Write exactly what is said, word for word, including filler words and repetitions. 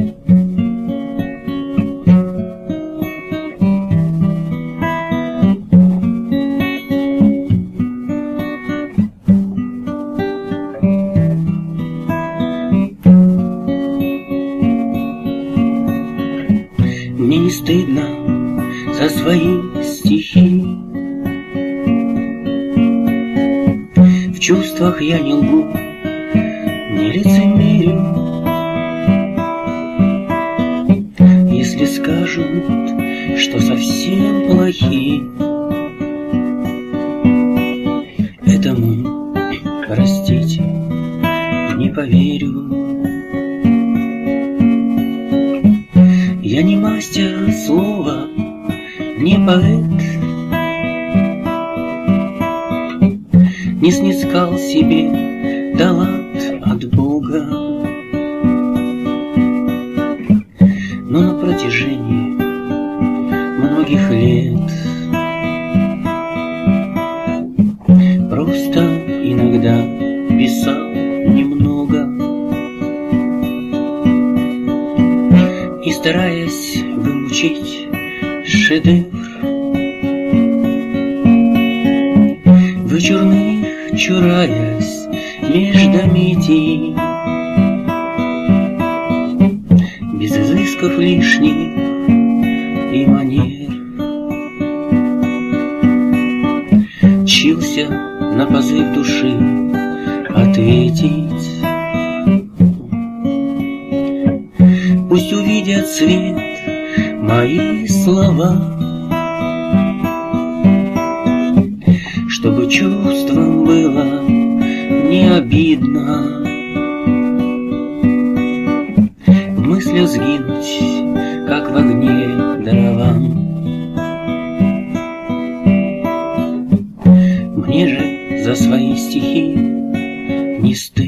Мне не стыдно за свои стихи. В чувствах я не лгу, не лицемерю. Если скажут, что совсем плохи, этому, простите, не поверю. Я не мастер слова, не поэт, не снискал себе талант от Бога, но на протяжении многих лет просто иногда писал немного. И, стараясь вымучить шедевр, вычурных чураясь междометий, без изысков лишних и манер, чился на позыв души ответить. Пусть увидят свет мои слова, чтобы чувством было не обидно в мыслях сгинуть, как в огне дровам. Мне же за свои стихи не стыдно.